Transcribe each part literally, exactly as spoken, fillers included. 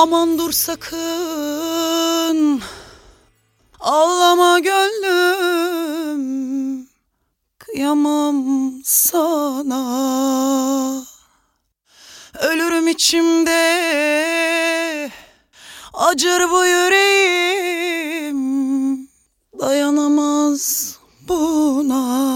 Aman dur sakın, ağlama gönlüm, kıyamam sana. Ölürüm içimde, acır bu yüreğim, dayanamaz buna.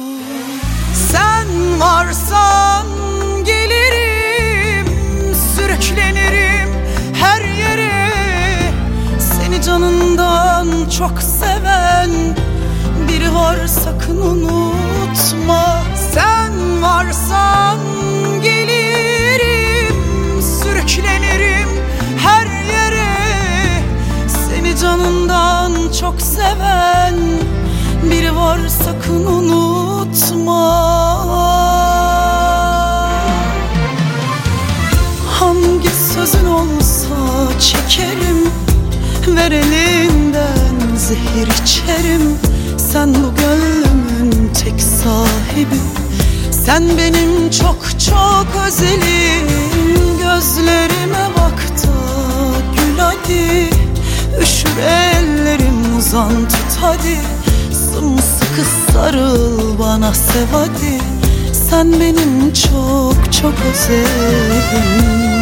Sen varsan gelirim, sürüklenirim her yere. Seni canından çok seven biri var, sakın unutma. Sen varsan gelirim, sürüklenirim her yere. Seni canından çok seven biri var, sakın unutma. Hangi sözün olsa çekerim, ver elinden zehir içerim. Sen bu gönlümün tek sahibi, sen benim çok çok özelim. Gözlerime bak da gül hadi, üşür ellerim uzan tut hadi. Sımsıkı sarıl bana sev hadi, sen benim çok çok özelim.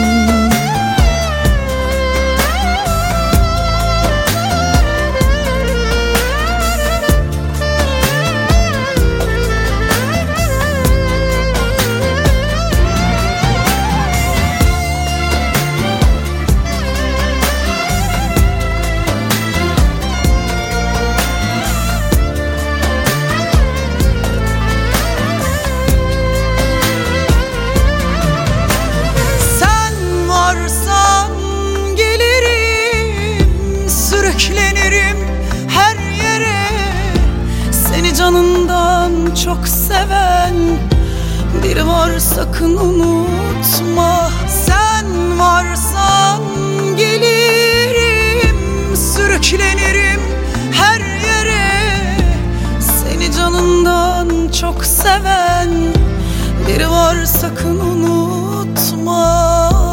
Sürüklenirim her yere. Seni canından çok seven biri var, sakın unutma. Sen varsan gelirim, sürüklenirim her yere. Seni canından çok seven biri var, sakın unutma.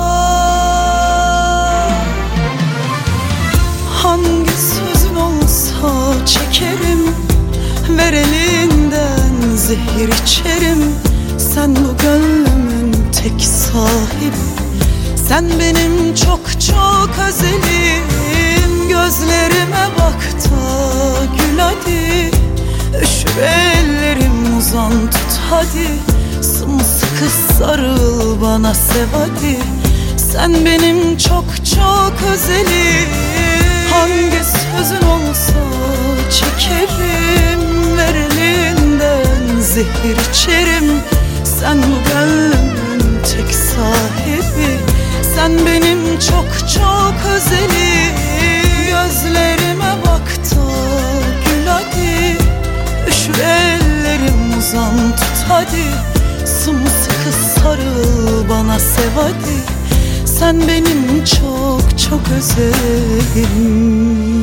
Hangi sözün olsa çekerim, ver elinden zehir içerim. Sen bu gönlümün tek sahibi, sen benim çok çok özelim. Gözlerime bak da gül hadi, üşür ellerim uzan tut hadi. Sımsıkı sarıl bana sev hadi, sen benim çok çok özelim. Hangi sözün olsa çekerim, ver elinden zehir içerim. Sen bu gönlümün tek sahibi, sen benim çok çok özelim. Gözlerime bak da gül hadi, üşür ellerim uzan tut hadi. Sımsıkı sarıl bana sev hadi, sen benim çok çok özelim.